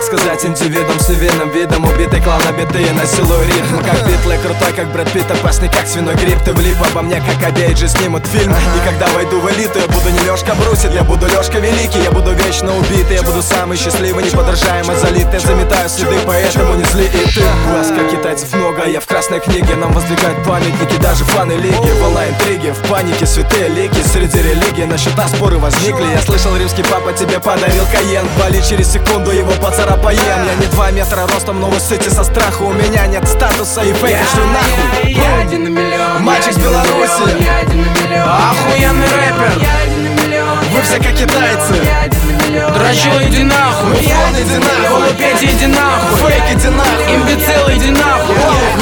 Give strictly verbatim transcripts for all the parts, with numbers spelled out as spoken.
так сказать, индивидом с невинным видом. Убитый клан, набитые на силу и ритм. Как Битлы, крутой, как Брэд Питт, опасный, как свиной грипп. Ты влип обо мне, как Адейджи снимут фильм. И когда войду в элиту, я буду не Лёшка Брусит, я буду Лёшка Великий. Я буду вечно убитый, я буду самый счастливый, неподражаемый, залитый. Заметаю следы, поэтому не зли и ты. Вас, как китайцев, много, я в красной книге. Нам воздвигают памятники, даже фаны лиги. Волна интриги, в панике святые лики. Среди религий на счета споры возникли. Я слышал, римский папа тебе подарил Каен. Вали через секунду его поцарапаем. Я не два метра ростом, но вы сыте со страха. У меня нет статуса и фейка, что нахуй. Я один на миллион. Мальчик с Беларуси. Я один на миллион. Охуенный рэпер. Я один на миллион. Вы все как китайцы. Я один на миллион. Дрочил, иди нахуй. Муфлон, иди нахуй. Голубеди, иди нахуй. Фейк, иди нахуй. Имбецил, иди нахуй.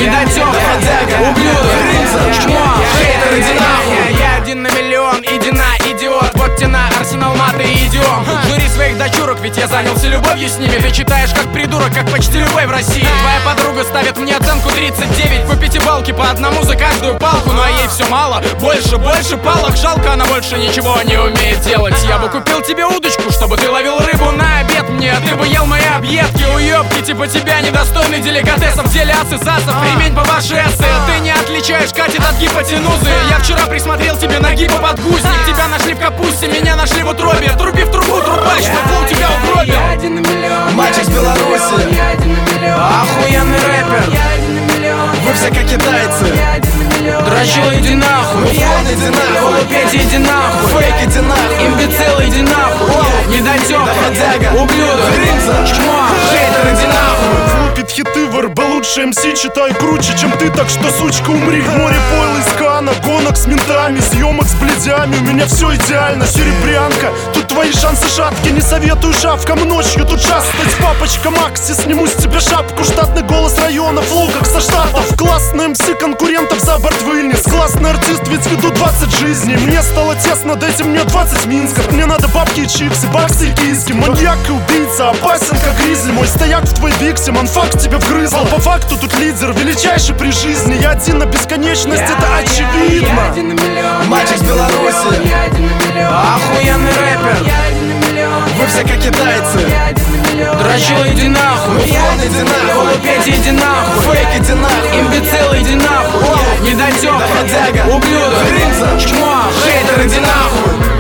Недотёпа, ублюдок, чмо, хейтер, иди нахуй. Я один на миллион, иди на, идиот. Вот тебе на арсенал маты, идиом. Жури своих дочурок, ведь я занялся любовью с ними. Ты читаешь как придурок, как почти любой в России. Твоя подруга ставит мне оценку тридцать девять. По пятибалке, по одному за каждую палку. Ну а ей все мало, больше, больше палок. Жалко, она больше ничего не умеет делать. Я бы купил тебе удочку, чтобы ты ловил рыбу на обед мне. Ты бы ел мои объедки, уёбки типа тебя, недостойный деликатесов. В деле асы засов, ремень по вашей эссе. Ты не отличаешь катет от гипотенузы. Я вчера присмотрел тебе на гипоподгузник. Тебя нашли в капусте, меня нашли в утробе. Труби в трубу, трубач, футбол тебя угробил. Я один на миллион. Мальчик с Беларуси. Я один на миллион. Охуенный рэпер. Я один на миллион. Вы все как китайцы. Я один на миллион. Дрочил, иди нахуй. Муфлон, иди нахуй. Голубеди, иди нахуй. Фейк, иди нахуй. Имбецил, иди нахуй. Недотёпа, доходяга, ублюдок, чмо, хейтер, иди нахуй. Лупит хиты в РБ, лучше МС, читай круче, чем ты, так что, сучка, умри. В море пойл из Кана, гонок с ментами, съемок с блядями, у меня все идеально, серебрянка. Тут твои шансы шатки, не советую шавкам ночью тут шастать. Папочка Макси, сниму с тебя шапку, штатный голос района, флоу как со штатов. Классный МС, конкурентов за борт вынес. Классный артист, ведь веду двадцать жизней. Мне стало тесно, дайте мне двадцать минсков. Мне надо бабки и чипсы, баксы и киски. Маньяк и убийца, опасен как гризли. Мой стояк в твой биксе, манфакт тебя вгрызал. По факту тут лидер, величайший при жизни. Я один на бесконечность, это очевидно. Я один на миллион. Мальчик с Беларуси. Я один на миллион. Охуенный рэпер. Я один на миллион. Вы все как китайцы. Я один на миллион. Дрочил, иди нахуй. Муфлон, иди нахуй. Голубеди, иди нахуй. Фейк, иди нахуй. Имбецил, иди нахуй. Недотёпа, доходяга, ублюдок, чмо, хейтер, иди нахуй.